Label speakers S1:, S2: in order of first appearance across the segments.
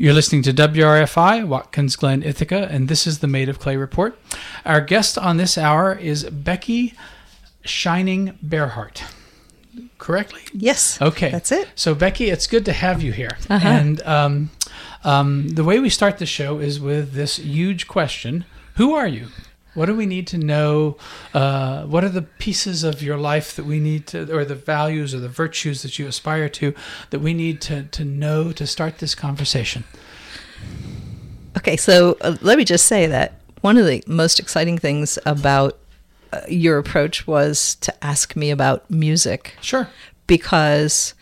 S1: You're listening to WRFI, Watkins Glen, Ithaca, and this is the Made of Clay Report. Our guest on this hour is Becky Shining Bearheart. Correctly?
S2: Yes.
S1: Okay.
S2: That's it.
S1: So, Becky, it's good to have you here.
S2: Uh-huh.
S1: And the way we start the show is with this huge question. Who are you? What do we need to know? What are the pieces of your life that we need to, or the values or the virtues that you aspire to, that we need to know to start this conversation?
S2: Okay, so let me just say that one of the most exciting things about your approach was to ask me about music.
S1: Sure.
S2: Because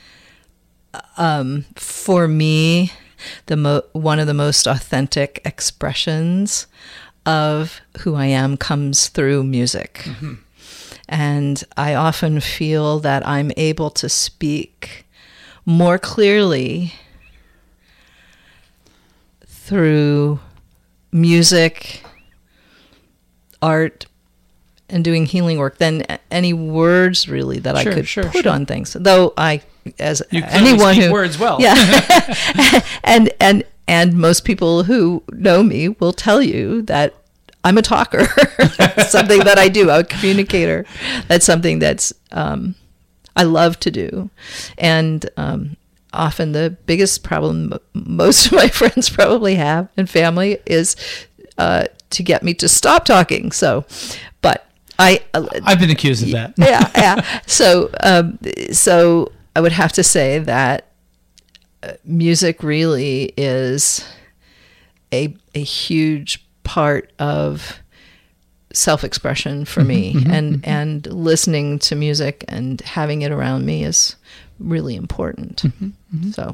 S2: for me, one of the most authentic expressions of who I am comes through music. Mm-hmm. And I often feel that I'm able to speak more clearly through music, art, and doing healing work than any words really that I could put on things. Though as
S1: you
S2: anyone
S1: speak
S2: who
S1: words well.
S2: Yeah. and most people who know me will tell you that I'm a talker. That's something that I do. I'm a communicator. That's something that's I love to do. And often the biggest problem most of my friends probably have and family is to get me to stop talking. So, but
S1: I've been accused of that.
S2: Yeah. So I would have to say that music really is a huge part of self-expression for me, and listening to music and having it around me is really important. So,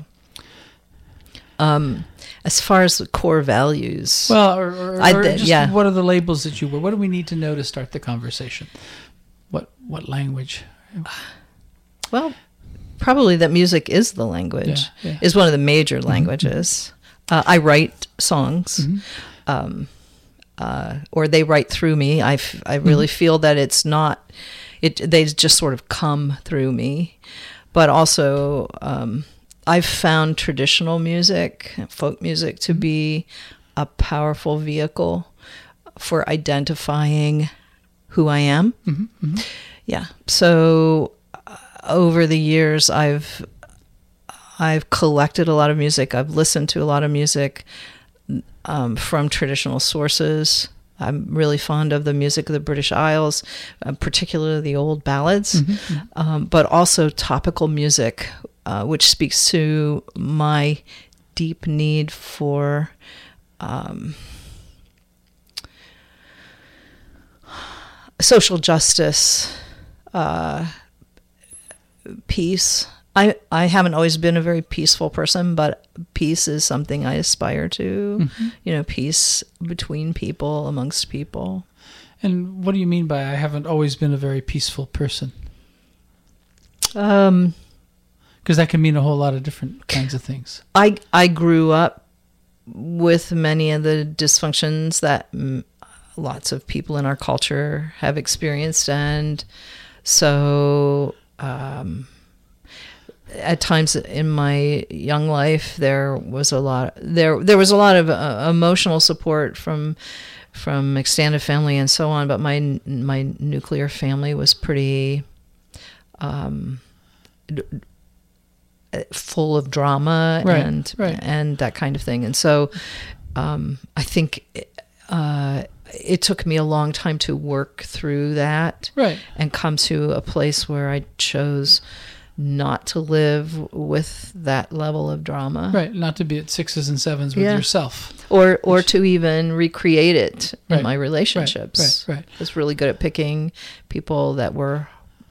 S2: as far as the core values,
S1: well, or just what are the labels that you wear? What do we need to know to start the conversation? What language?
S2: Well, probably that music is the language. Is one of the major languages. I write songs. Or they write through me. I really feel that it's not, they just sort of come through me. But also, I've found traditional music, folk music, to be a powerful vehicle for identifying who I am. Yeah. So over the years, I've collected a lot of music. I've listened to a lot of music from traditional sources. I'm really fond of the music of the British Isles, particularly the old ballads, but also topical music, which speaks to my deep need for social justice, peace. I haven't always been a very peaceful person, but peace is something I aspire to, peace between people, amongst people.
S1: And what do you mean by I haven't always been a very peaceful person?
S2: Because
S1: that can mean a whole lot of different kinds of things.
S2: I grew up with many of the dysfunctions that lots of people in our culture have experienced. And so... at times in my young life, there was a lot of emotional support from extended family and so on. But my nuclear family was pretty full of drama and that kind of thing. And so I think it took me a long time to work through that and come to a place where I chose not to live with that level of drama.
S1: Right, not to be at 6s and 7s with yourself.
S2: Or to even recreate it in my relationships.
S1: Right.
S2: I was really good at picking people that were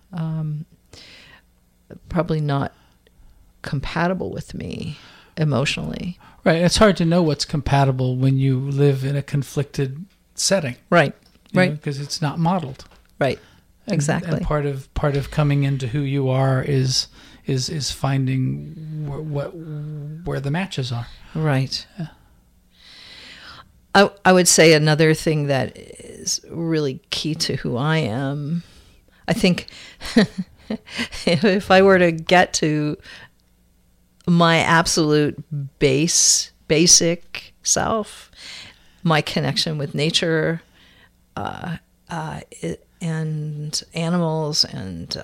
S2: probably not compatible with me emotionally.
S1: Right, it's hard to know what's compatible when you live in a conflicted setting.
S2: Right.
S1: Because it's not modeled.
S2: Right. Exactly.
S1: And part of coming into who you are is finding where the matches are.
S2: Right. Yeah. I would say another thing that is really key to who I am, I think if I were to get to my absolute base basic self, my connection with nature, and animals, and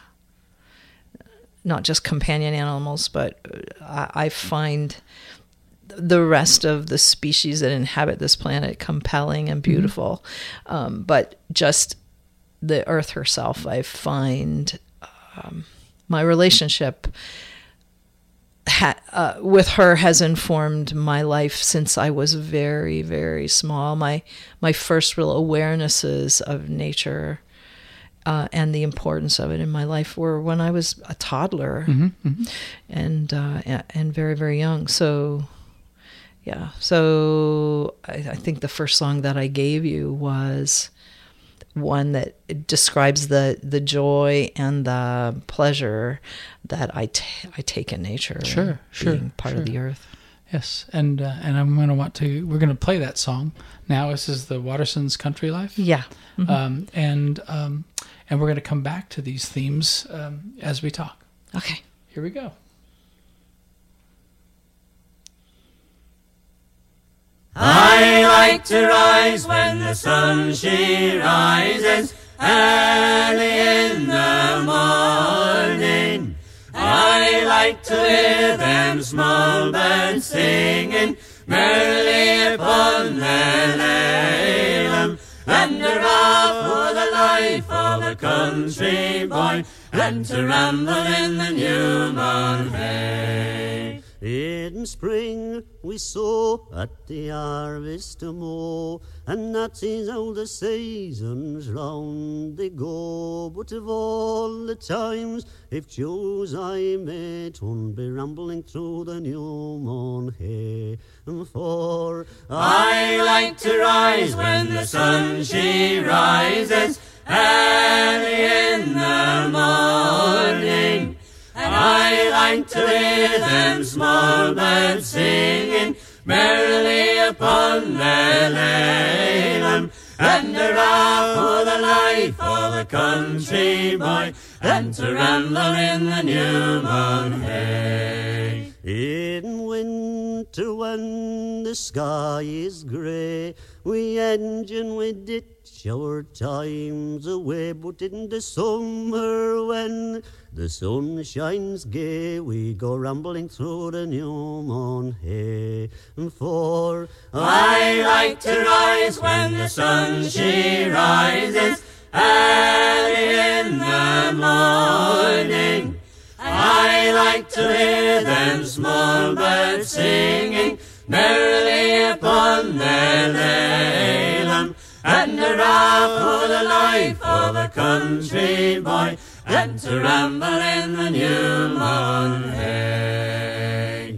S2: not just companion animals, but I find the rest of the species that inhabit this planet compelling and beautiful. But just the earth herself, I find my relationship with her has informed my life since I was very, very small. My first real awarenesses of nature and the importance of it in my life were when I was a toddler and very, very young. So, yeah. So I think the first song that I gave you was one that describes the joy and the pleasure that I take in nature.
S1: Sure,
S2: being part of the earth.
S1: Yes, and we're going to play that song now. This is the Wattersons Country Life.
S2: Yeah.
S1: And we're going to come back to these themes as we talk.
S2: Okay.
S1: Here we go.
S3: I like to rise when the sun she rises, early in the morning. I like to hear them small birds singing merrily upon their lalum, and to laugh for the life of a country boy, and to ramble in the new mown hay. In spring we sow at the harvest mow, and that is how the seasons round they go. But of all the times, if chose I may, 'twould be rambling through the new mown hay. For I like to rise when the sun she rises, early in the morning. And I like to hear them small birds singing merrily upon their lalum, and to laugh for the life of a country boy, and to ramble in the new mown hay. In winter when the sky is grey, we engine with ditch our times away, but in the summer when the sun shines gay, we go rambling through the new mown hay. For I like to rise when the sun she rises, early in the morning. I like to hear them small birds singing merrily upon their lalum, and to laugh for the life of a country boy, and to ramble in the new mown hay.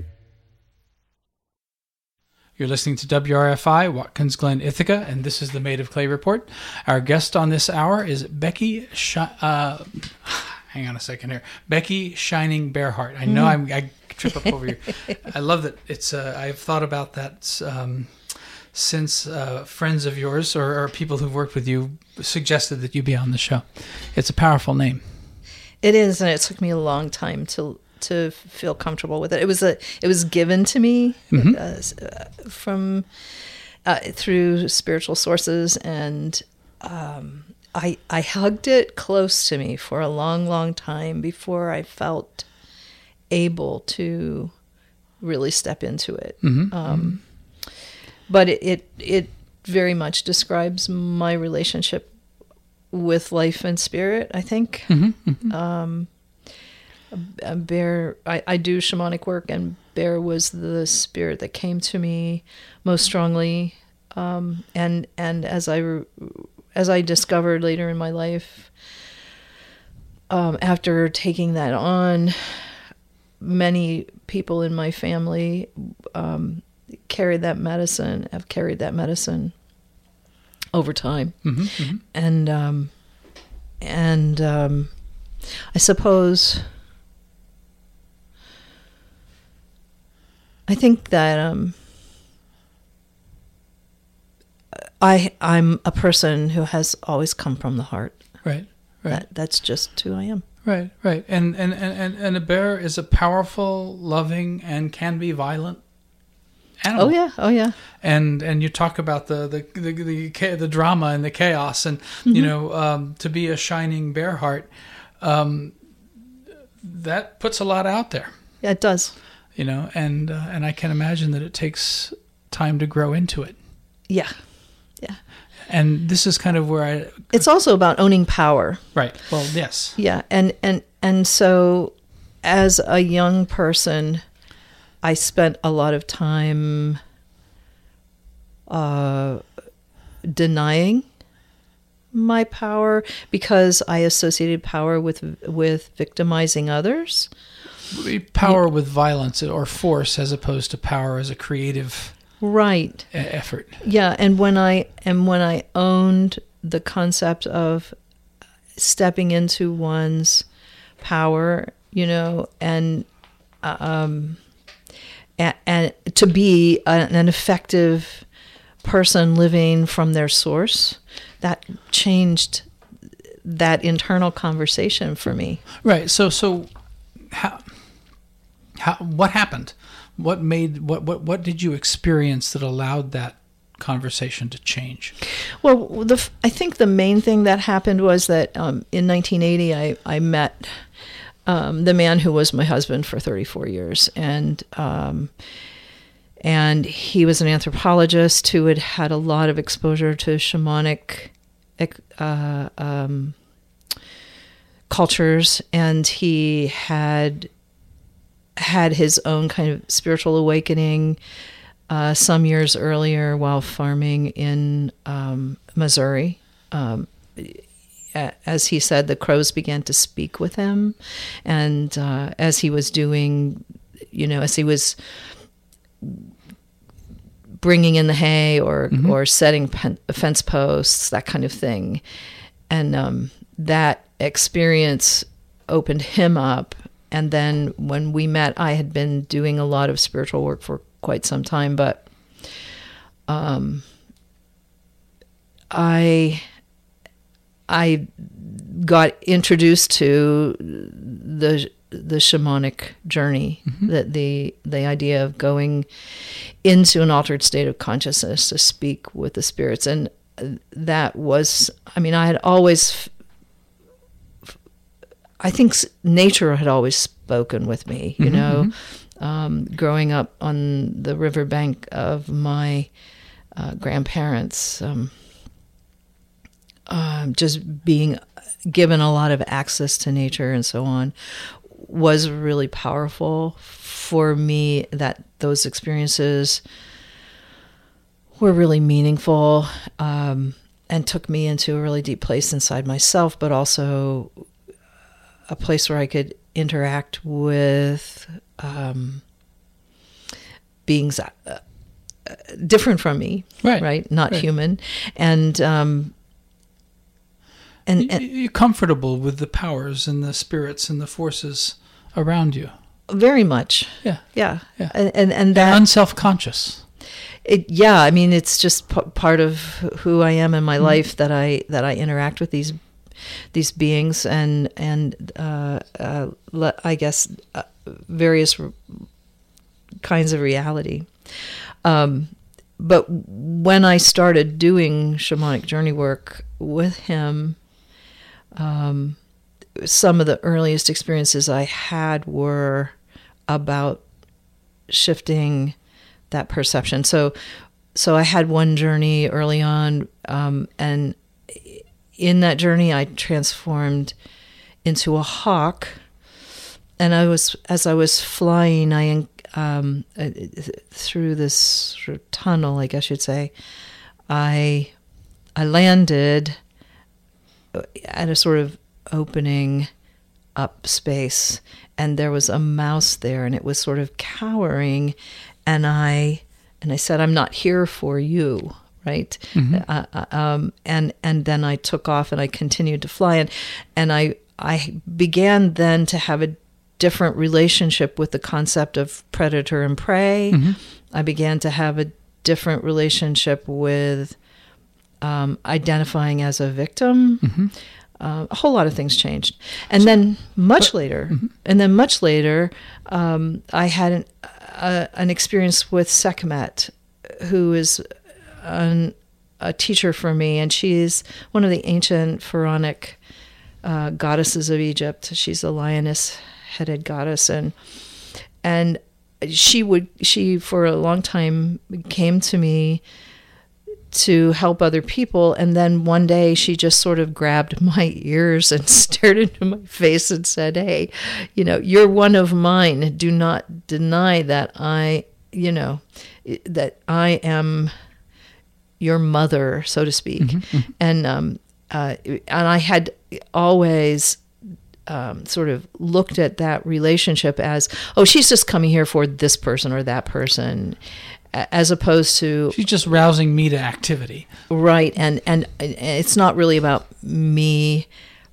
S1: You're listening to WRFI, Watkins Glen, Ithaca, and this is the Made of Clay Report. Our guest on this hour is Becky hang on a second here. Becky Shining Bearheart. I know I trip up over here. I love that it's. I've thought about that since friends of yours or people who've worked with you suggested that you be on the show. It's a powerful name.
S2: It is, and it took me a long time to feel comfortable with it. It was given to me from through spiritual sources, and I hugged it close to me for a long, long time before I felt able to really step into it. But it very much describes my relationship with life and spirit, I think. Bear, I do shamanic work, and Bear was the spirit that came to me most strongly. And as I discovered later in my life, after taking that on, many people in my family have carried that medicine over time. And I suppose I think that I'm a person who has always come from the heart.
S1: Right.
S2: That's just who I am.
S1: Right. And a bear is a powerful, loving, and can be violent animal.
S2: Oh yeah.
S1: And you talk about the drama and the chaos, and to be a shining bear heart, that puts a lot out there.
S2: Yeah, it does.
S1: And I can imagine that it takes time to grow into it.
S2: Yeah.
S1: And this is kind of where
S2: it's also about owning power.
S1: Right. Well, yes.
S2: Yeah, and so as a young person, I spent a lot of time denying my power because I associated power with victimizing others.
S1: Power with violence or force, as opposed to power as a creative effort.
S2: Yeah, and when I owned the concept of stepping into one's power, and to be an effective person living from their source, that changed that internal conversation for me.
S1: Right. So how what happened? What did you experience that allowed that conversation to change?
S2: Well, I think the main thing that happened was that in 1980 I met the man who was my husband for 34 years, and he was an anthropologist who had had a lot of exposure to shamanic cultures, and he had his own kind of spiritual awakening some years earlier while farming in Missouri. As he said, the crows began to speak with him, and as he was doing, as he was bringing in the hay or setting fence posts, that kind of thing, and that experience opened him up. And then when we met, I had been doing a lot of spiritual work for quite some time, but I got introduced to the shamanic journey, that the idea of going into an altered state of consciousness to speak with the spirits. And that was, I had always, I think nature had always spoken with me, growing up on the riverbank of my grandparents, just being given a lot of access to nature and so on was really powerful for me. That those experiences were really meaningful, and took me into a really deep place inside myself, but also a place where I could interact with beings different from me, right? Not human, and
S1: you're comfortable with the powers and the spirits and the forces around you.
S2: Very much. Yeah. And that
S1: unself-conscious.
S2: It's just part of who I am in my life, that I interact with these beings and I guess various kinds of reality. But when I started doing shamanic journey work with him, some of the earliest experiences I had were about shifting that perception. So I had one journey early on, and in that journey I transformed into a hawk. And as I was flying, through this sort of tunnel, I guess you'd say, I landed at a sort of opening up space, and there was a mouse there, and it was sort of cowering, and I said, "I'm not here for you," right? And then I took off and I continued to fly, and I began then to have a different relationship with the concept of predator and prey. I began to have a different relationship with identifying as a victim. A whole lot of things changed. And then much later, I had an experience with Sekhmet, who is a teacher for me, and she's one of the ancient pharaonic goddesses of Egypt. She's a lioness-headed goddess, and she for a long time came to me to help other people, and then one day she just sort of grabbed my ears and stared into my face and said, "Hey, you're one of mine. Do not deny that that I am your mother, so to speak."
S1: Mm-hmm.
S2: And I had always sort of looked at that relationship as, oh, she's just coming here for this person or that person, as opposed to,
S1: she's just rousing me to activity.
S2: Right. And it's not really about me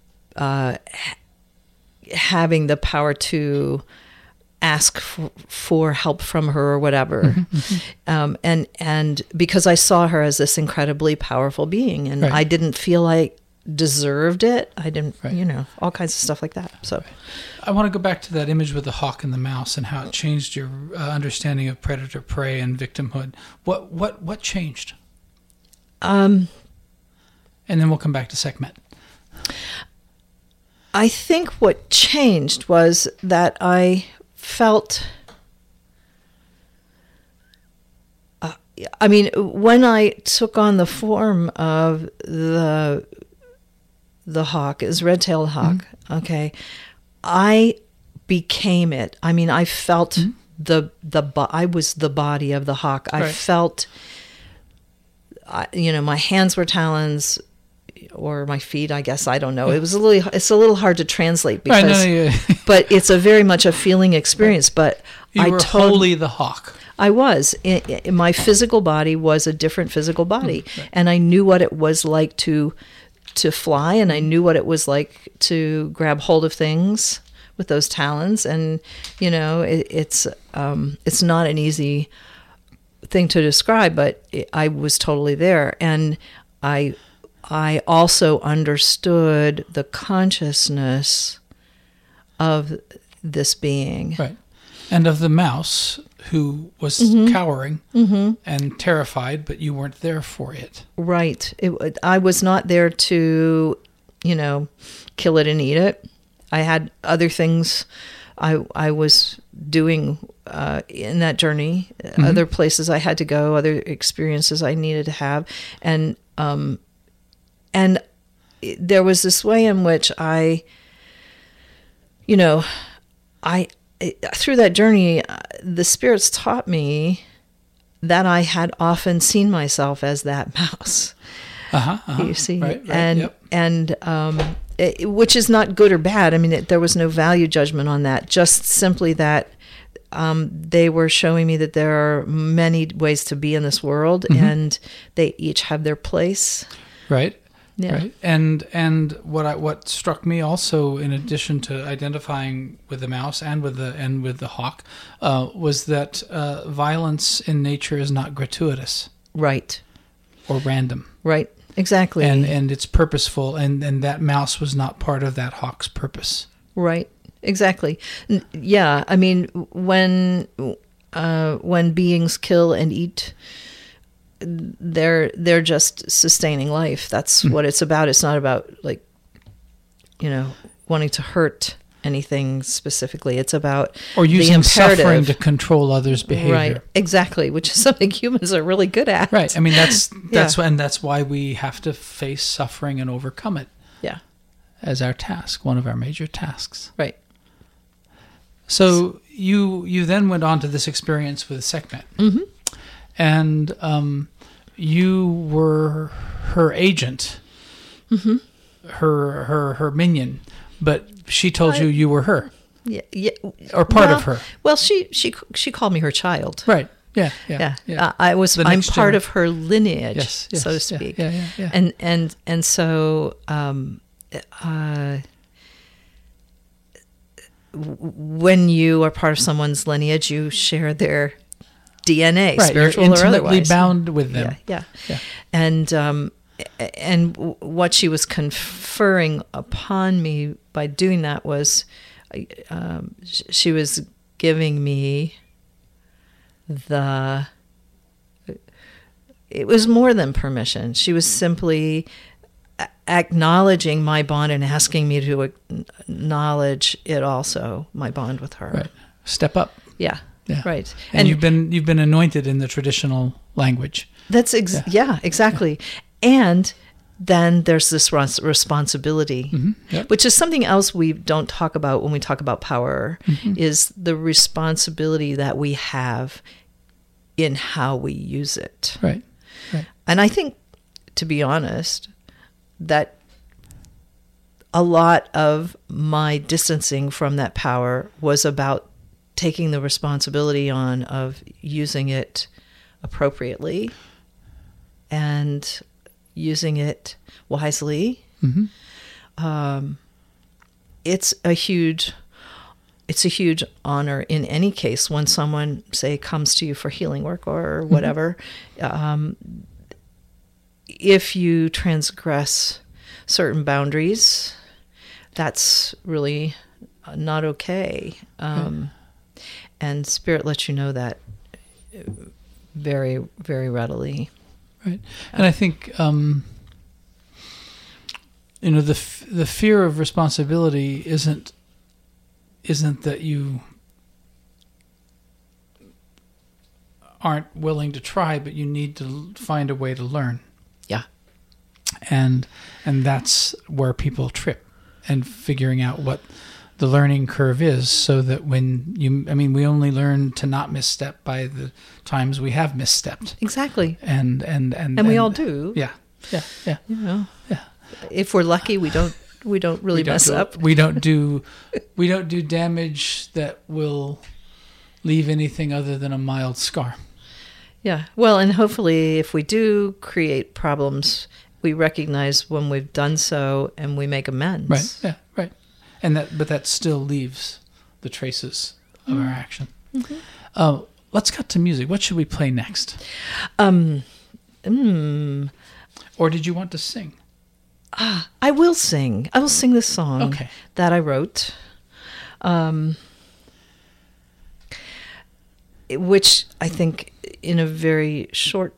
S2: having the power to ask for help from her or whatever. And because I saw her as this incredibly powerful being, and
S1: right.
S2: I didn't feel like deserved it. I didn't,
S1: right.
S2: All kinds of stuff like that. So
S1: I want to go back to that image with the hawk and the mouse and how it changed your understanding of predator, prey, and victimhood. What changed? And then we'll come back to Sekhmet.
S2: I think what changed was that I felt, when I took on the form of the hawk, is red-tailed hawk, okay, I became it. I felt I was the body of the hawk. I felt, my hands were talons, or my feet, I guess, I don't know. It's a little hard to translate because, but it's very much a feeling experience. But
S1: you were wholly the hawk.
S2: I was. My physical body was a different physical body, and I knew what it was like to fly, and I knew what it was like to grab hold of things with those talons. And it's not an easy thing to describe, but I was totally there, and I also understood the consciousness of this being.
S1: Right. And of the mouse who was cowering and terrified, but you weren't there for it.
S2: Right. I was not there to, kill it and eat it. I had other things I was doing in that journey, other places I had to go, other experiences I needed to have. And there was this way in which I through that journey, the spirits taught me that I had often seen myself as that mouse. You see,
S1: right,
S2: and which is not good or bad. There was no value judgment on that. Just simply that they were showing me that there are many ways to be in this world, and they each have their place.
S1: Right.
S2: Yeah.
S1: Right. And what struck me also, in addition to identifying with the mouse and with the hawk, was that violence in nature is not gratuitous.
S2: Right.
S1: Or random.
S2: Right. Exactly.
S1: And it's purposeful, and that mouse was not part of that hawk's purpose.
S2: Right. Exactly. Yeah. When beings kill and eat, they're just sustaining life. That's what it's about. It's not about wanting to hurt anything specifically. It's about
S1: or using
S2: the imperative.
S1: Suffering to control others' behavior.
S2: Right, exactly, which is something humans are really good at.
S1: Right. That's why we have to face suffering and overcome it.
S2: Yeah.
S1: As our task, one of our major tasks.
S2: Right.
S1: So you then went on to this experience with Sekhmet. And you were her agent, her minion, but she told you were her.
S2: Yeah,
S1: or part of her.
S2: Well, she called me her child.
S1: Right. Yeah.
S2: I'm part of her lineage,
S1: yes,
S2: so to speak.
S1: Yeah.
S2: And so when you are part of someone's lineage, you share their DNA,
S1: right,
S2: spiritual
S1: you're
S2: or otherwise.
S1: intimately bound with them.
S2: Yeah. And what she was conferring upon me by doing that was, she was giving me it was more than permission. She was simply acknowledging my bond and asking me to acknowledge it also, my bond with her.
S1: Right. Step up.
S2: Yeah.
S1: Yeah.
S2: Right.
S1: And you've been anointed in the traditional language.
S2: That's exactly. And then there's this responsibility,
S1: Yep.
S2: which is something else we don't talk about when we talk about power, is the responsibility that we have in how we use it.
S1: Right. Right.
S2: And I think, to be honest, that a lot of my distancing from that power was about taking the responsibility on of using it appropriately and using it wisely. It's a huge honor in any case when someone, say, comes to you for healing work or whatever. If you transgress certain boundaries, that's really not okay. And Spirit lets you know that very, very readily.
S1: Right. And I think, the fear of responsibility isn't that you aren't willing to try, but you need to find a way to learn.
S2: Yeah.
S1: And that's where people trip, and figuring out what the learning curve is, so that we only learn to not misstep by the times we have misstepped.
S2: Exactly.
S1: And
S2: we all do.
S1: Yeah. Yeah. Yeah.
S2: You know.
S1: Yeah.
S2: If we're lucky, we don't really mess up.
S1: We don't do damage that will leave anything other than a mild scar.
S2: Yeah. Well, and hopefully if we do create problems, we recognize when we've done so and we make amends.
S1: Right. Yeah. Right. But that still leaves the traces of our action. Let's cut to music. What should we play next? Or did you want to sing?
S2: I will sing. I will sing this song that I wrote, which I think in a very short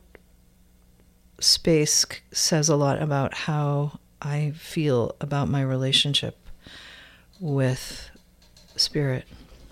S2: space says a lot about how I feel about my relationship with Spirit.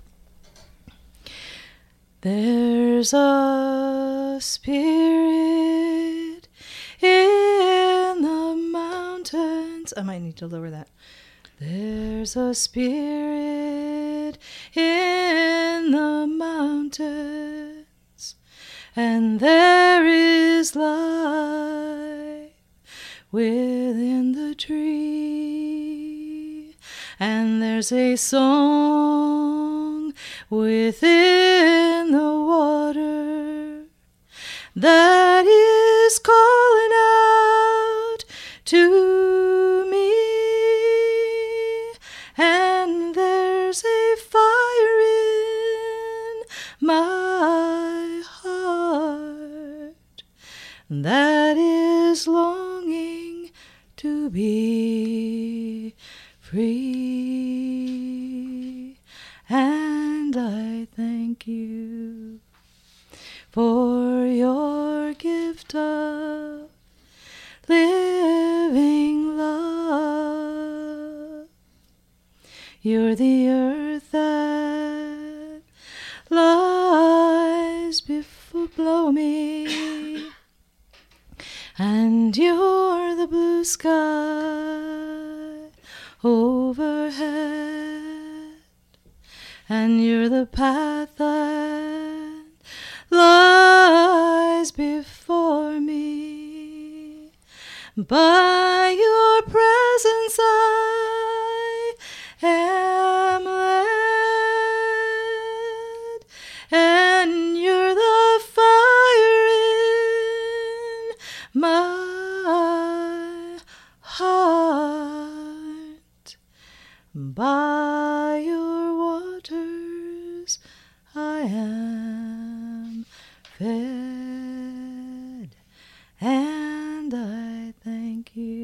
S2: There's a spirit in the mountains. I might need to lower that. There's a spirit in the mountains, and there is life within the tree, and there's a song within the water that is calling out to me, and there's a fire in my heart that is longing to be free. And I thank you for your gift of living love. You're the earth that lies below me, and you're the blue sky overhead, and you're the path that lies before me. By your presence I am led, and you're the fire in my heart. By your waters I am fed, and I thank you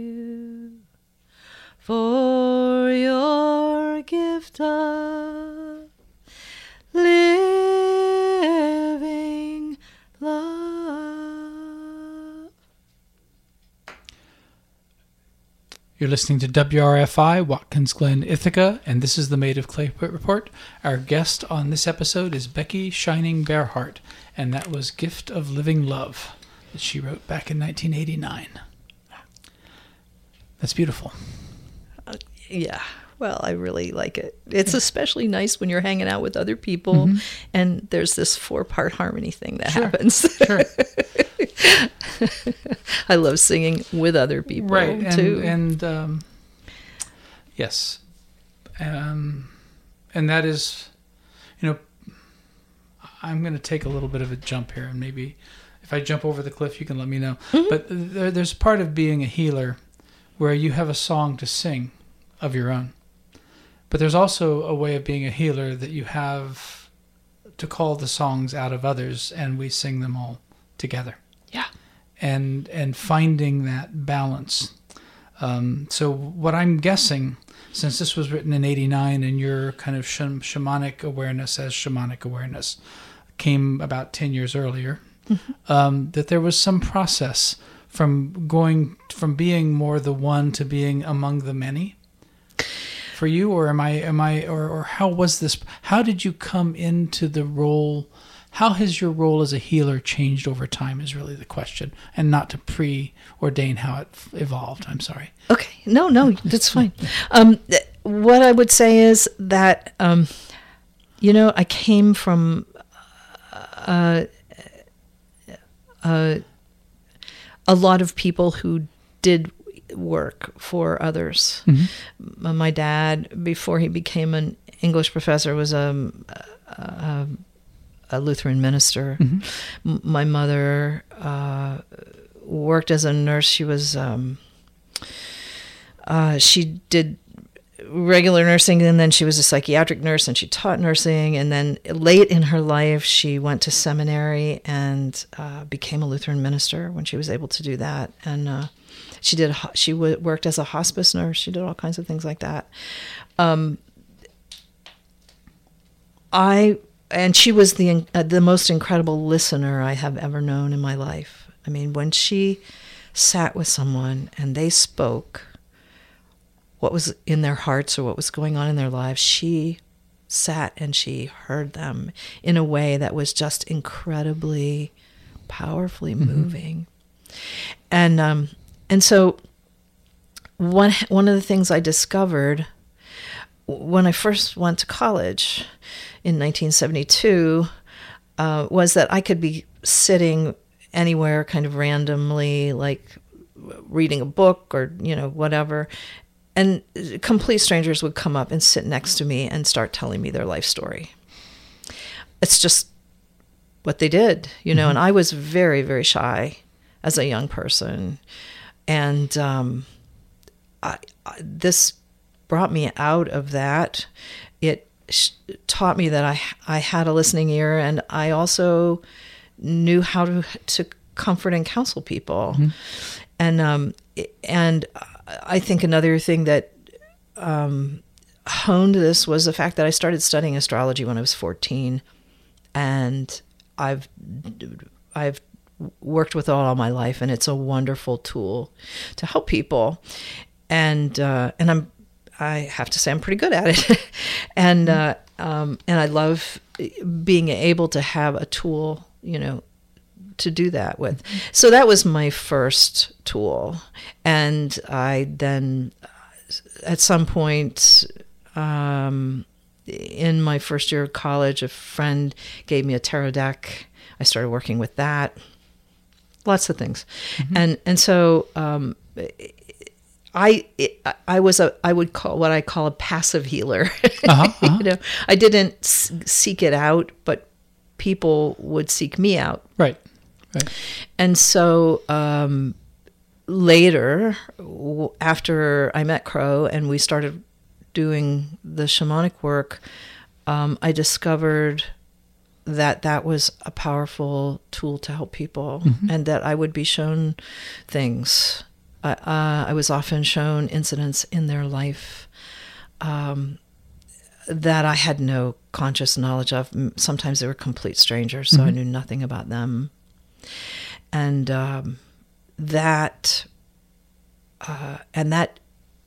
S1: You're listening to WRFI, Watkins Glen, Ithaca, and this is the Maid of Clay Report. Our guest on this episode is Becky Shining Bearheart, and that was Gift of Living Love that she wrote back in 1989. That's beautiful.
S2: Yeah. Well, I really like it. It's especially nice when you're hanging out with other people and there's this 4-part harmony thing that happens.
S1: Sure.
S2: I love singing with other people too.
S1: And yes. And that is, I'm going to take a little bit of a jump here, and maybe if I jump over the cliff, you can let me know. But there's part of being a healer where you have a song to sing of your own. But there's also a way of being a healer that you have to call the songs out of others, and we sing them all together.
S2: Yeah.
S1: And finding that balance. So what I'm guessing, since this was written in 89 and your kind of shamanic awareness came about 10 years earlier, that there was some process from being more the one to being among the many for you, or or how was this? How did you come into the role? How has your role as a healer changed over time is really the question, and not to preordain how it evolved. I'm sorry.
S2: Okay. No, that's fine. What I would say is that, I came from a lot of people who did work for others. My dad, before he became an English professor, was a Lutheran minister. My mother worked as a nurse. She was she did regular nursing, and then she was a psychiatric nurse, and she taught nursing, and then late in her life she went to seminary and became a Lutheran minister when she was able to do that. And she worked as a hospice nurse. She did all kinds of things like that. And she was the most incredible listener I have ever known in my life. I mean, when she sat with someone and they spoke what was in their hearts or what was going on in their lives, she sat and she heard them in a way that was just incredibly powerfully moving. And so one of the things I discovered when I first went to college in 1972 was that I could be sitting anywhere kind of randomly, like reading a book or, whatever, and complete strangers would come up and sit next to me and start telling me their life story. It's just what they did, and I was very, very shy as a young person. And this brought me out of that. It taught me that I had a listening ear, and I also knew how to comfort and counsel people. And I think another thing that honed this was the fact that I started studying astrology when I was 14, and I've worked with it all my life, and it's a wonderful tool to help people. And I have to say I'm pretty good at it. And I love being able to have a tool, to do that with. So that was my first tool. And I then, at some point in my first year of college, a friend gave me a tarot deck. I started working with that. Lots of things. And so I would call what I call a passive healer. I didn't seek it out, but people would seek me out.
S1: Right.
S2: And so later, after I met Crow and we started doing the shamanic work, I discovered that was a powerful tool to help people, and that I would be shown things. I was often shown incidents in their life that I had no conscious knowledge of. Sometimes they were complete strangers, so I knew nothing about them. And that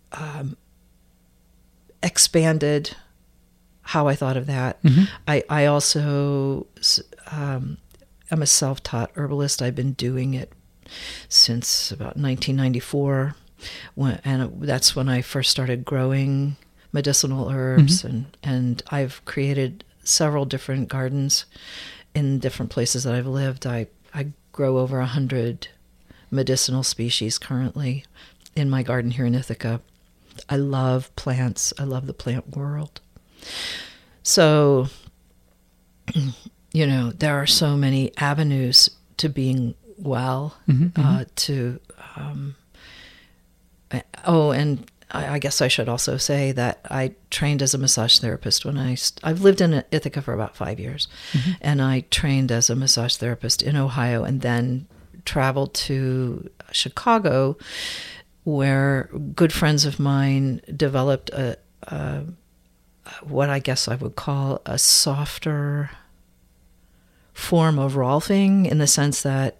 S2: expanded how I thought of that.
S1: Mm-hmm.
S2: I also am a self-taught herbalist. I've been doing it since about 1994, and that's when I first started growing medicinal herbs, and I've created several different gardens in different places that I've lived. I grow over 100 medicinal species currently in my garden here in Ithaca. I love plants. I love the plant world. So, there are so many avenues to being well, and I guess I should also say that I trained as a massage therapist when I've lived in Ithaca for about 5 years, and I trained as a massage therapist in Ohio, and then traveled to Chicago, where good friends of mine developed what I guess I would call a softer form of Rolfing, in the sense that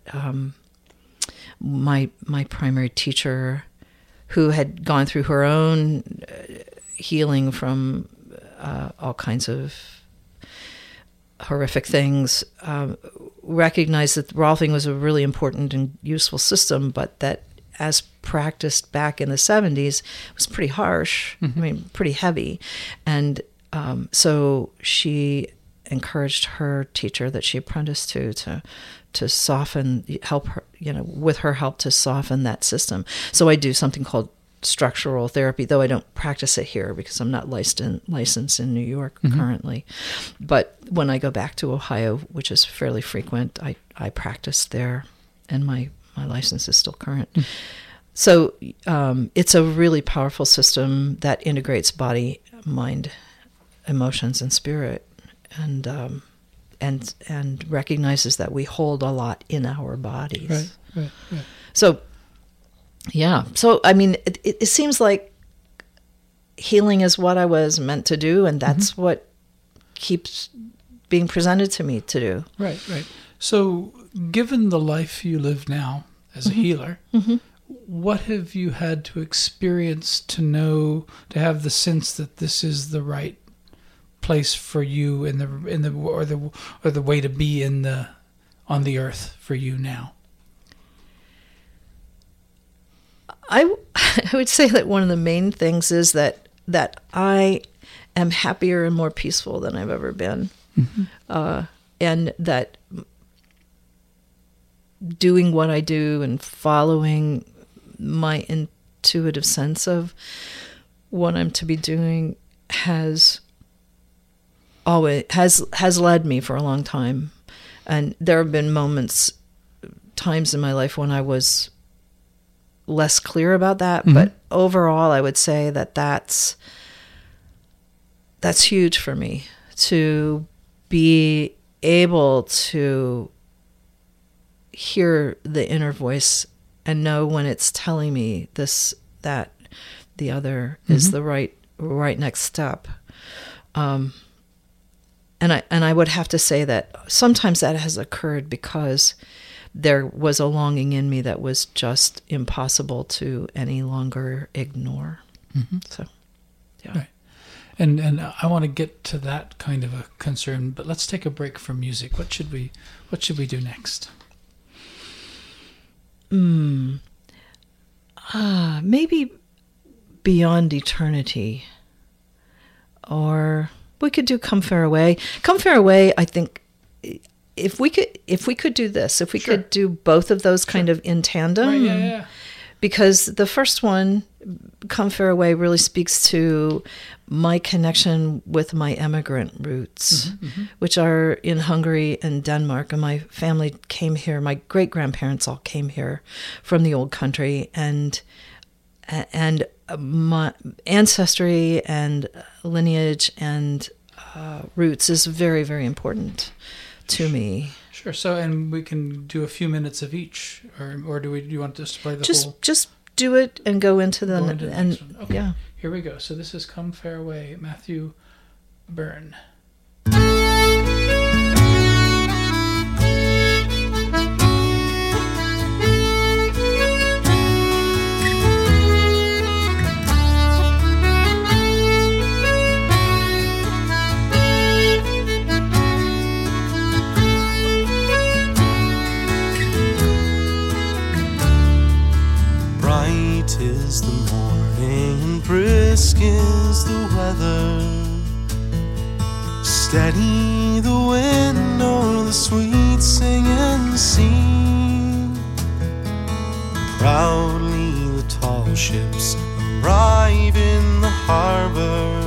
S2: my primary teacher, who had gone through her own healing from all kinds of horrific things, recognized that Rolfing was a really important and useful system, but that as practiced back in the 70s, it was pretty harsh, pretty heavy. And so she encouraged her teacher that she apprenticed to soften, help her, with her help to soften that system. So I do something called structural therapy, though I don't practice it here because I'm not licensed in New York currently. But when I go back to Ohio, which is fairly frequent, I practice there, and my license is still current. So it's a really powerful system that integrates body, mind, emotions, and spirit, and recognizes that we hold a lot in our bodies.
S1: Right.
S2: So, yeah. So, I mean, it seems like healing is what I was meant to do, and that's what keeps being presented to me to do.
S1: Right. So, given the life you live now as a healer, what have you had to experience to know, to have the sense that this is the right place for you or the way to be on the earth for you now?
S2: I would say that one of the main things is that I am happier and more peaceful than I've ever been, and that doing what I do and following my intuitive sense of what I'm to be doing has led me for a long time. And there have been times in my life when I was less clear about that, but overall I would say that that's huge for me, to be able to hear the inner voice and know when it's telling me this, that, the other is the right next step. And I would have to say that sometimes that has occurred because there was a longing in me that was just impossible to any longer ignore. So, yeah.
S1: Right. And I want to get to that kind of a concern, but let's take a break from music. What should we do next?
S2: Maybe Beyond Eternity, or we could do Come Fare Away. Come Fare Away, I think, if we could do this, if we could do both of those kind of in tandem,
S1: right, yeah.
S2: Because the first one, Come Fare Away, really speaks to my connection with my immigrant roots, which are in Hungary and Denmark. And my family came here. My great-grandparents all came here from the old country. And my ancestry and lineage and roots is very, very important to me.
S1: Sure. So, and we can do a few minutes of each, or do you want us to play the whole?
S2: Just do it and go into the
S1: next one. Okay.
S2: Yeah.
S1: Here we go. So this is Come Fare Away, Matthew Byrne.
S4: is the weather. Steady the wind or the sweet singing sea. Proudly the tall ships arrive in the harbor.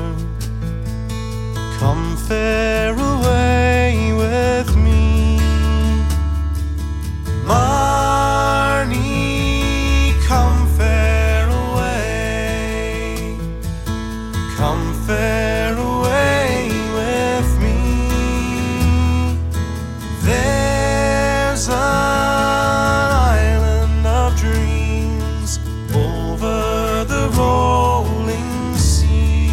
S4: Come fare away with me, Marnie, come fare away. Come fare away with me. There's an island of dreams over the rolling sea.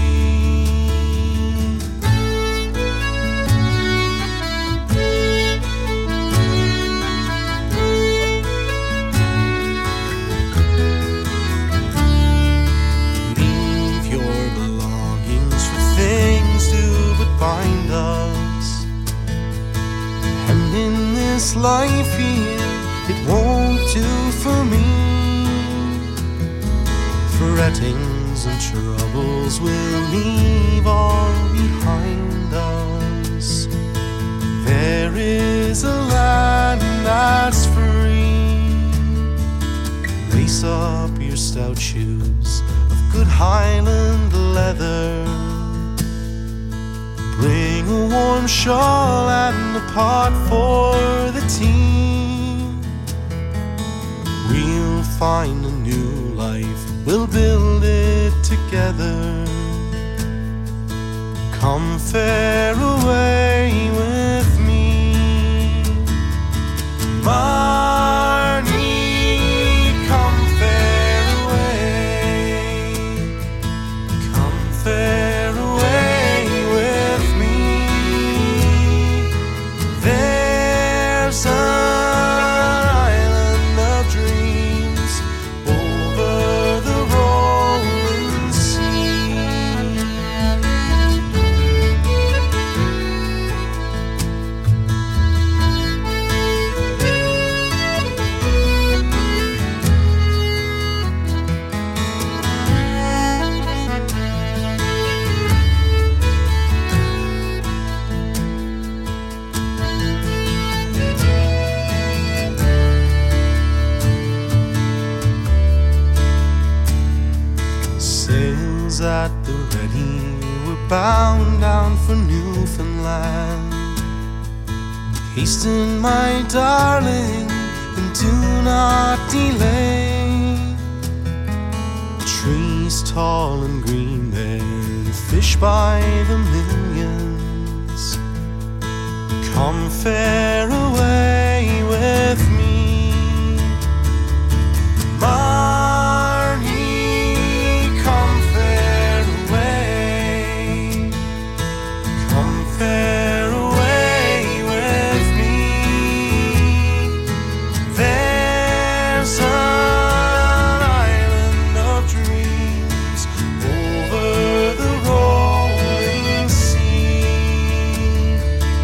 S4: Leave your belongings for things do but bind us. And in this life here, it won't do for me. Frettings and troubles will leave all behind us. There is a land that's free. Lace up your stout shoes of good Highland leather. Bring a warm shawl and a pot for the tea. We'll find a new life, we'll build it together. Come fare away with me, Marnie, come fare away. Come fare away with me. There's an island of dreams over the rolling sea. Sails at the ready, we're bound down for Newfoundland. Hasten, my darling, and do not delay. Trees tall and green there, fish by the millions. Come fare away with me, Marnie, come fare away. Come fare away with me. There's an island of dreams over the rolling sea.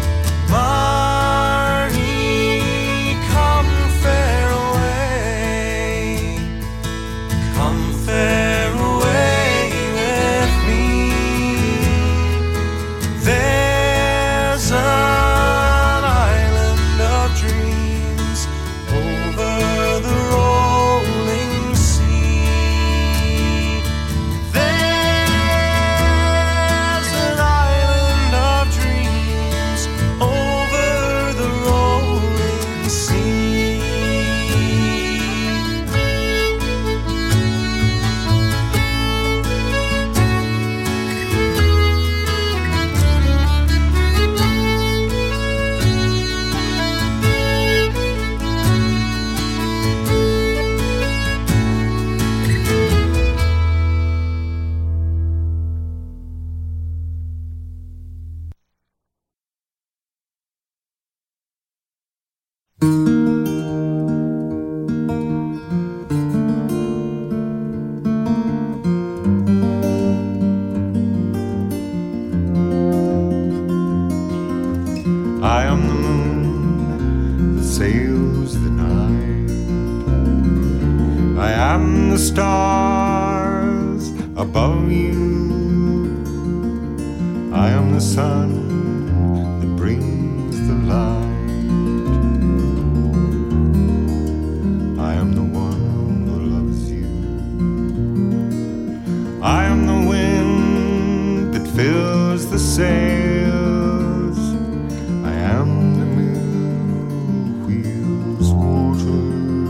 S4: Marnie, come fare away. Come fare away with me. There's an island of dreams over the rolling sea. There's an island of dreams over the rolling sea. I am the moon that sails the night. I am the stars above you. I am the sun that brings the light. I am the one who loves you. I am the wind that fills the sails. I am the moon who wheels water.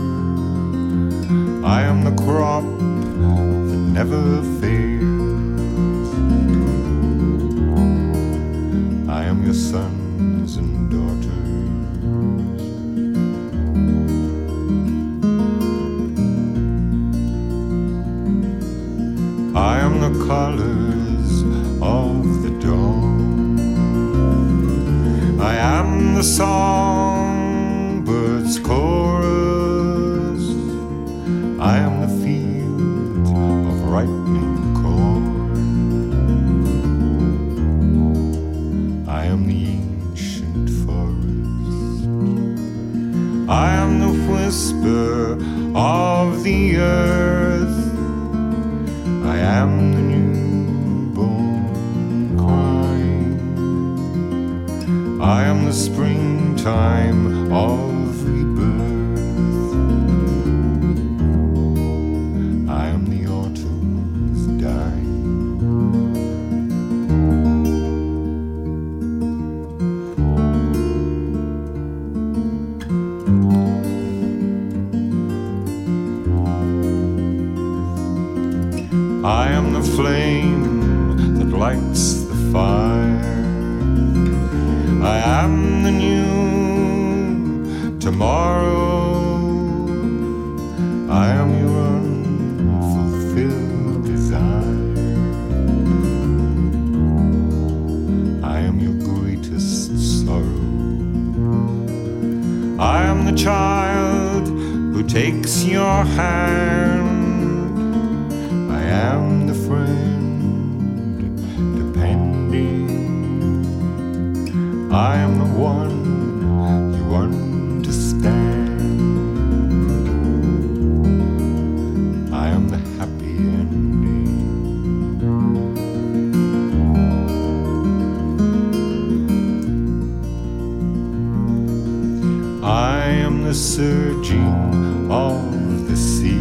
S4: I am the crop that never fails. I am your sons and daughters. I am the colors of the dawn. I am the songbird's chorus. I am the field of ripening corn. I am the ancient forest. I am the whisper of the earth. I am the newborn crying. I am the springtime of rebirth. I am the autumn's dying. I am the flame that lights the fire. I am the new tomorrow. I am your unfulfilled desire. I am your greatest sorrow. I am the child who takes your hand. I am the friend depending. I am the one you understand. I am the happy ending. I am the surging of the sea.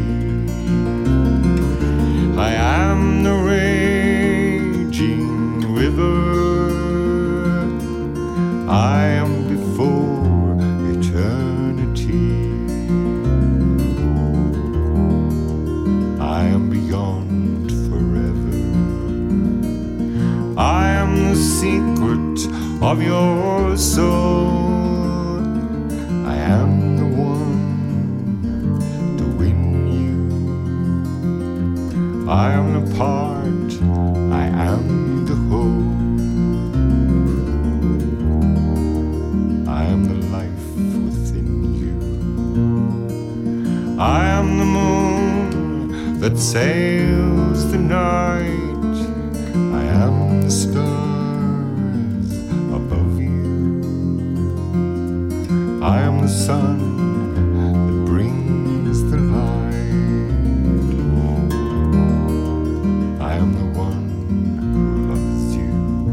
S4: I am the raging river. I am before eternity. I am beyond forever. I am the secret of your soul. I am the one to win you. I am the part, I am the whole. I am the life within you. I am the moon that sails the night. I am the stars above you. I am the sun that brings the light. I am the one who loves you.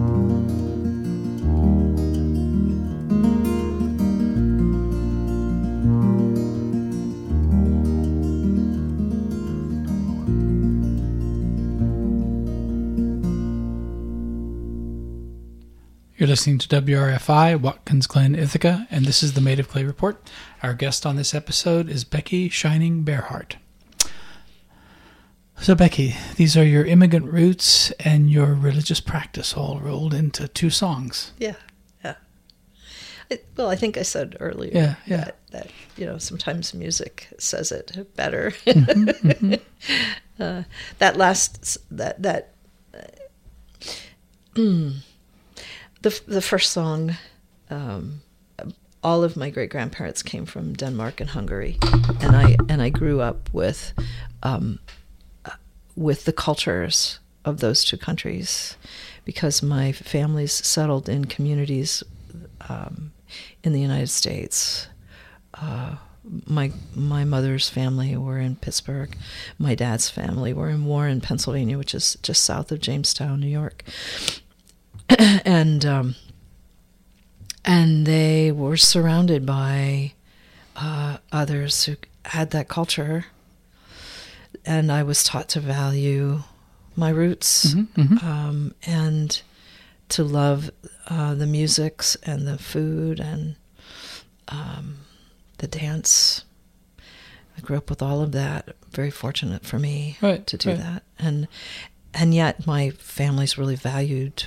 S1: You're listening to WRFI, Watkins Glen, Ithaca, and this is the Made of Clay Report. Our guest on this episode is Becky Shining Bearheart. So, Becky, these are your immigrant roots and your religious practice all rolled into two songs.
S2: Yeah. Well, I think I said earlier that sometimes music says it better. Mm-hmm, mm-hmm. The first song, all of my great grandparents came from Denmark and Hungary, and I grew up with the cultures of those two countries, because my family's settled in communities in the United States my mother's family were in Pittsburgh. My dad's family were in Warren, Pennsylvania, which is just south of Jamestown, New York. And they were surrounded by others who had that culture. And I was taught to value my roots, and to love the musics and the food and the dance. I grew up with all of that. Very fortunate for me to do that. And yet my family's really valued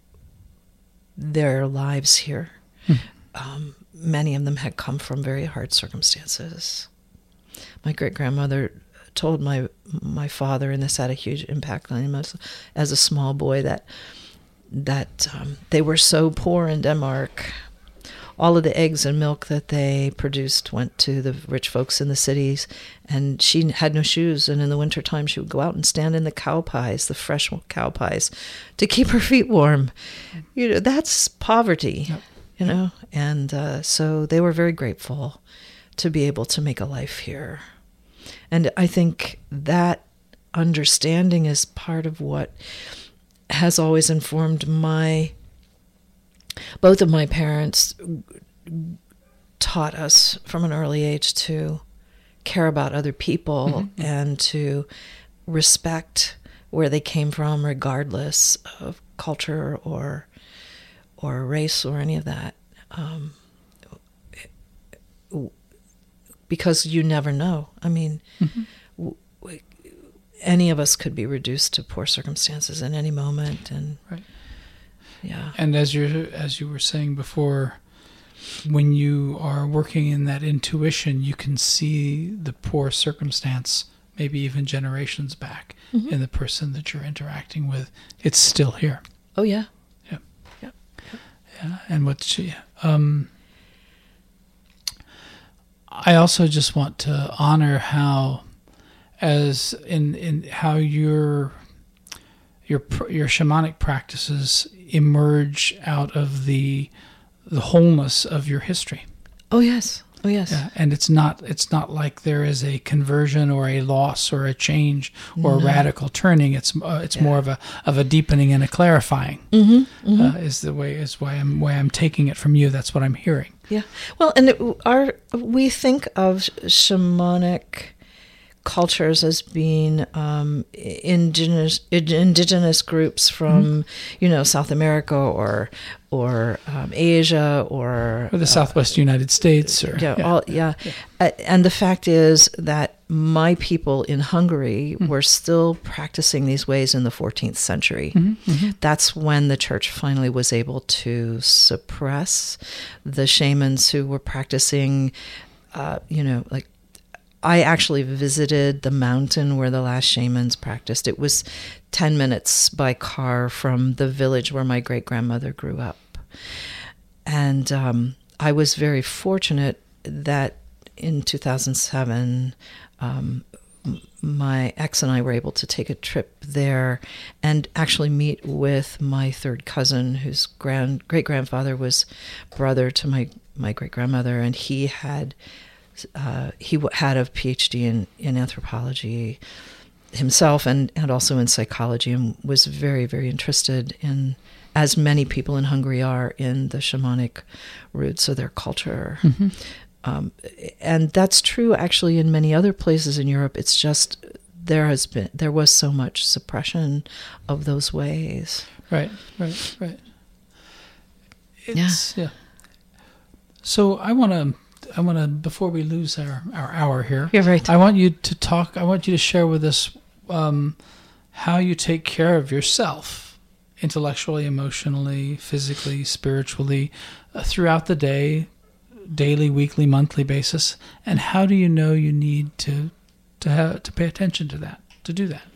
S2: their lives here. Many of them had come from very hard circumstances. My great-grandmother told my father, and this had a huge impact on him as a small boy, that they were so poor in Denmark. All of the eggs and milk that they produced went to the rich folks in the cities, and she had no shoes, and in the wintertime she would go out and stand in the cow pies, the fresh cow pies, to keep her feet warm. You know, that's poverty, you know, and so they were very grateful to be able to make a life here. And I think that understanding is part of what has always informed both of my parents taught us from an early age to care about other people and to respect where they came from, regardless of culture or race or any of that. Because you never know. I mean, any of us could be reduced to poor circumstances in any moment, and yeah.
S1: And as you were saying before, when you are working in that intuition, you can see the poor circumstance, maybe even generations back, in the person that you're interacting with. It's still here.
S2: Oh yeah.
S1: Yeah.
S2: Yeah.
S1: Yeah. And I also just want to honor how, as in how your shamanic practices emerge out of the wholeness of your history.
S2: Oh yes. Oh yes.
S1: Yeah, and it's not like there is a conversion or a loss or a change or a radical turning. It's more of a deepening and a clarifying. Is why I'm taking it from you. That's what I'm hearing.
S2: Yeah. Well, and we think of shamanic cultures as being indigenous groups from South America or Asia or
S1: the Southwest United States
S2: and the fact is that my people in Hungary were still practicing these ways in the 14th century. That's when the church finally was able to suppress the shamans who were practicing like I actually visited the mountain where the last shamans practiced. It was 10 minutes by car from the village where my great-grandmother grew up. And I was very fortunate that in 2007, my ex and I were able to take a trip there and actually meet with my third cousin, whose great-grandfather was brother to my great-grandmother, and he had a PhD in anthropology himself and also in psychology, and was very, very interested in, as many people in Hungary are, in the shamanic roots of their culture. And that's true actually in many other places in Europe. It's just there was so much suppression of those ways.
S1: Right. Yeah. So I want to, before we lose our hour here,
S2: you're right.
S1: I want you to share with us how you take care of yourself, intellectually, emotionally, physically, spiritually, throughout the day, daily, weekly, monthly basis, and how do you know you need to pay attention to that, to do that?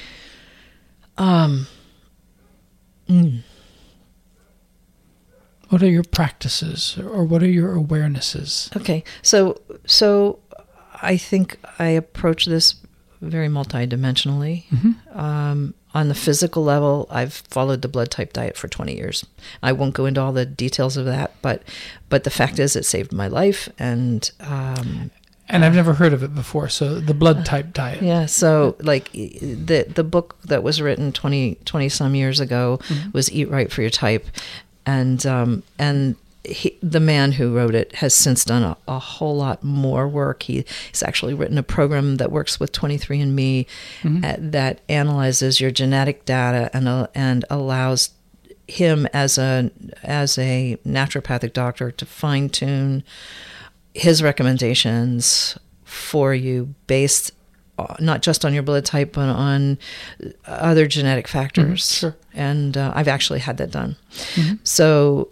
S1: What are your practices, or what are your awarenesses?
S2: Okay, so I think I approach this very multidimensionally. On the physical level, I've followed the blood type diet for 20 years. I won't go into all the details of that, but the fact is it saved my life. And
S1: And I've never heard of it before. So the blood type diet.
S2: Yeah, so like the book that was written 20 some years ago was Eat Right for Your Type, and the man who wrote it has since done a whole lot more work. He's actually written a program that works with 23andMe that analyzes your genetic data and allows him as a naturopathic doctor to fine tune his recommendations for you based not just on your blood type, but on other genetic factors.
S1: Sure.
S2: And I've actually had that done. So,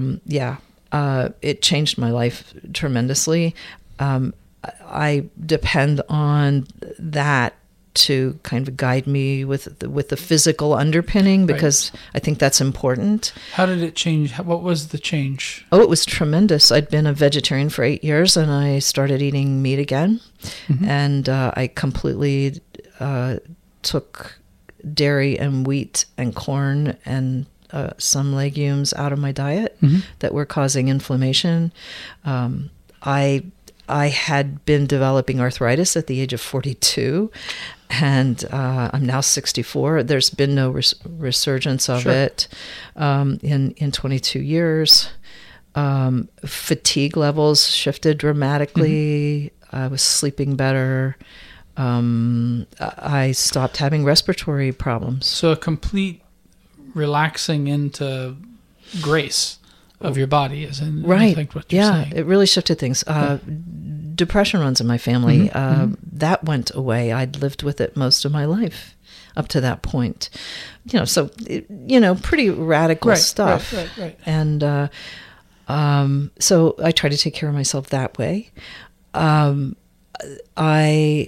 S2: it changed my life tremendously. I depend on that to kind of guide me with the physical underpinning, because I think that's important.
S1: How did it change? What was the change?
S2: Oh, it was tremendous. I'd been a vegetarian for 8 years, and I started eating meat again. And I completely took dairy and wheat and corn and some legumes out of my diet that were causing inflammation. I had been developing arthritis at the age of 42, and I'm now 64. There's been no resurgence of it in 22 years. Fatigue levels shifted dramatically. I was sleeping better. I stopped having respiratory problems.
S1: So a complete relaxing into grace of your body is in I think what you're saying.
S2: It really shifted things. Depression runs in my family. That went away. I'd lived with it most of my life up to that point. Pretty radical stuff.
S1: Right.
S2: And so I try to take care of myself that way. I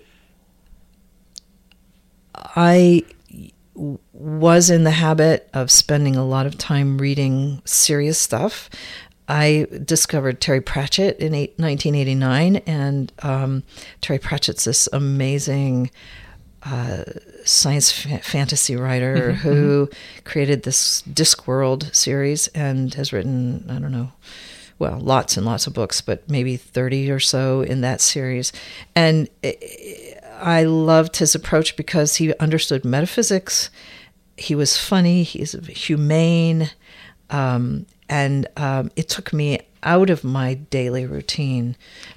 S2: was in the habit of spending a lot of time reading serious stuff. I discovered Terry Pratchett in 1989, and Terry Pratchett's this amazing science fantasy writer who created this Discworld series and has written, I don't know, well, lots and lots of books, but maybe 30 or so in that series. And I loved his approach because he understood metaphysics. He was funny. He's humane. And it took me out of my daily routine.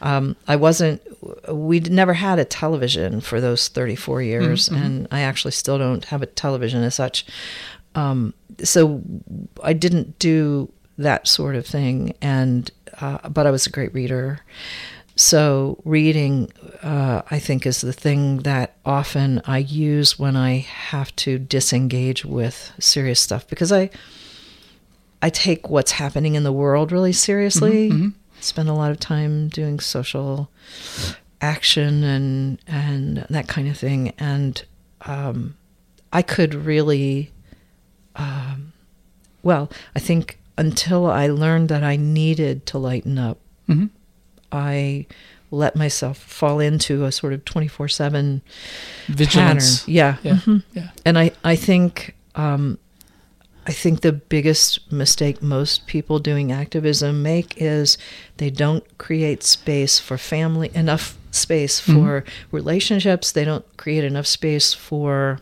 S2: We'd never had a television for those 34 years, and I actually still don't have a television as such. So I didn't do that sort of thing, but I was a great reader. So reading, I think, is the thing that often I use when I have to disengage with serious stuff, because I take what's happening in the world really seriously. Spend a lot of time doing social action and that kind of thing. And I could really, I think until I learned that I needed to lighten up, I let myself fall into a sort of 24/7
S1: vigilance
S2: pattern. And I think the biggest mistake most people doing activism make is they don't create space for family, enough space for relationships. They don't create enough space for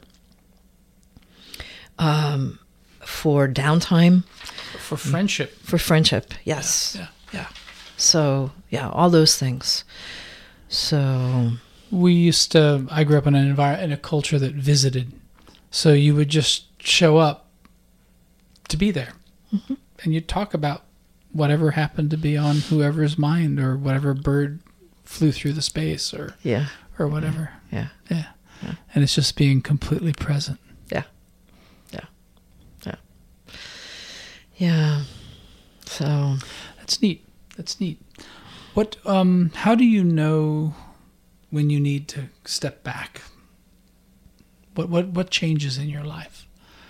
S2: downtime,
S1: for friendship.
S2: For friendship, yes.
S1: Yeah.
S2: So all those things. So
S1: I grew up in in a culture that visited, so you would just show up to be there, and you'd talk about whatever happened to be on whoever's mind, or whatever bird flew through the space, or whatever.
S2: Yeah.
S1: And it's just being completely present.
S2: Yeah. So
S1: that's neat. What? How do you know when you need to step back? What changes in your life?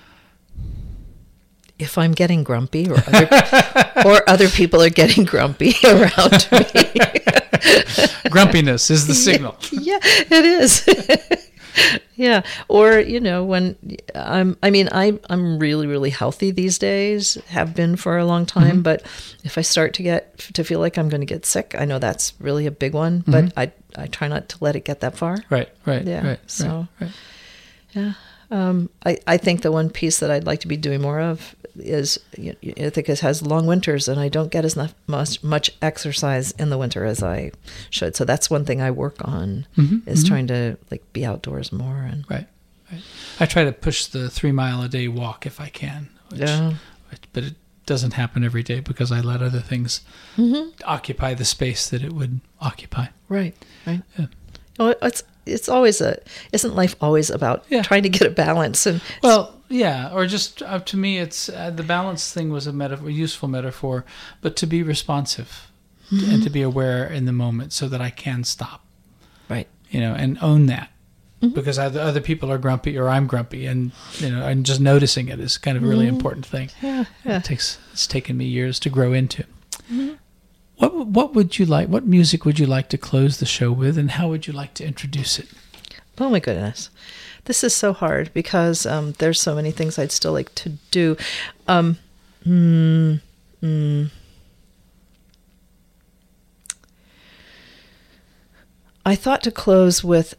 S2: If I'm getting grumpy, or other people are getting grumpy around me.
S1: Grumpiness is the signal.
S2: Yeah, it is. Yeah. Or, when I'm really, really healthy these days, have been for a long time. But if I start to feel like I'm going to get sick, I know that's really a big one, but I try not to let it get that far.
S1: Right.
S2: Yeah.
S1: Right.
S2: So,
S1: right.
S2: yeah. I think the one piece that I'd like to be doing more of is Ithaca has long winters, and I don't get as much exercise in the winter as I should. So that's one thing I work on is trying to be outdoors more. And
S1: Right. I try to push the 3 mile a day walk if I can. But it doesn't happen every day because I let other things occupy the space that it would occupy.
S2: Right.
S1: Yeah.
S2: It's always isn't life always about trying to get a balance? And
S1: or just to me, it's the balance thing was a useful metaphor, but to be responsive and to be aware in the moment so that I can stop,
S2: right?
S1: And own that because either other people are grumpy or I'm grumpy, and and just noticing it is kind of a really important thing.
S2: Yeah.
S1: It's taken me years to grow into. What would you like? What music would you like to close the show with, and how would you like to introduce it?
S2: Oh my goodness, this is so hard because there's so many things I'd still like to do. I thought to close with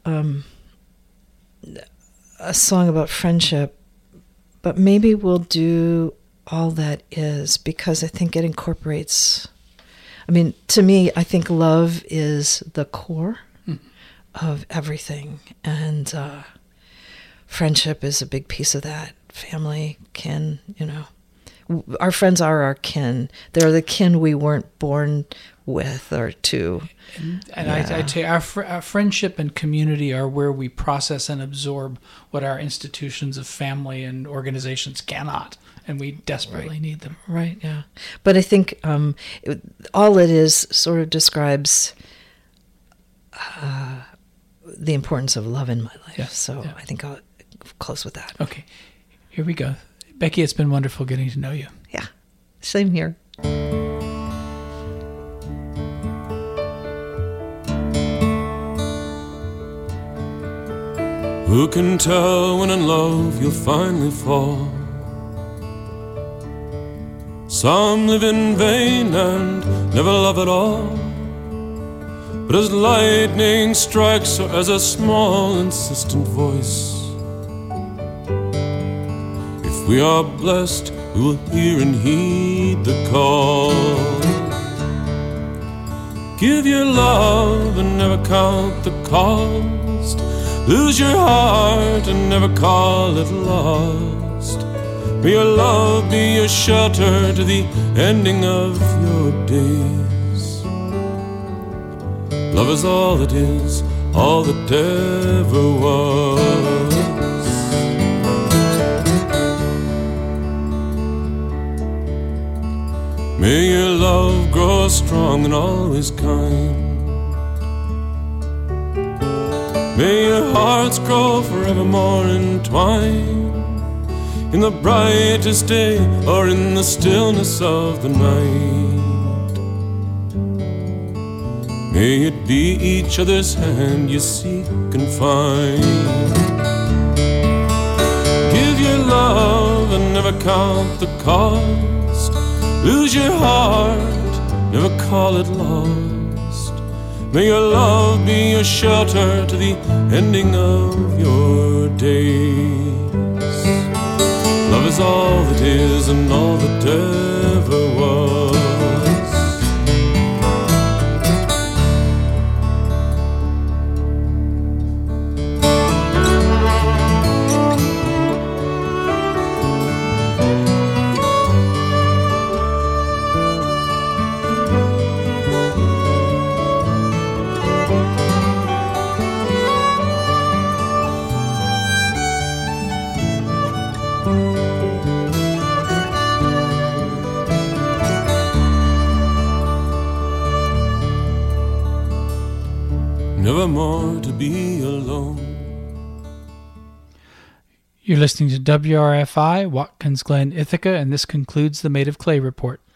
S2: a song about friendship, but maybe we'll do All That Is, because I think it incorporates. To me, I think love is the core of everything, and friendship is a big piece of that. Family, kin, our friends are our kin. They're the kin we weren't born with or to.
S1: And I'd say our friendship and community are where we process and absorb what our institutions of family and organizations cannot. And we desperately need them.
S2: Right, yeah. But I think All It Is sort of describes the importance of love in my life.
S1: Yeah,
S2: so I think I'll close with that.
S1: Okay, here we go. Becky, it's been wonderful getting to know you.
S2: Yeah, same here.
S4: Who can tell when in love you'll finally fall? Some live in vain and never love at all. But as lightning strikes or as a small insistent voice, if we are blessed, we will hear and heed the call. Give your love and never count the cost. Lose your heart and never call it lost. May your love be your shelter to the ending of your days. Love is all that is, all that ever was. May your love grow strong and always kind. May your hearts grow forevermore entwined. In the brightest day or in the stillness of the night, may it be each other's hand you seek and find. Give your love and never count the cost. Lose your heart, never call it lost. May your love be your shelter to the ending of your days. Love is all that is and all that ever was. Nevermore to be alone.
S1: You're listening to WRFI, Watkins Glen, Ithaca, and this concludes the Made of Clay Report.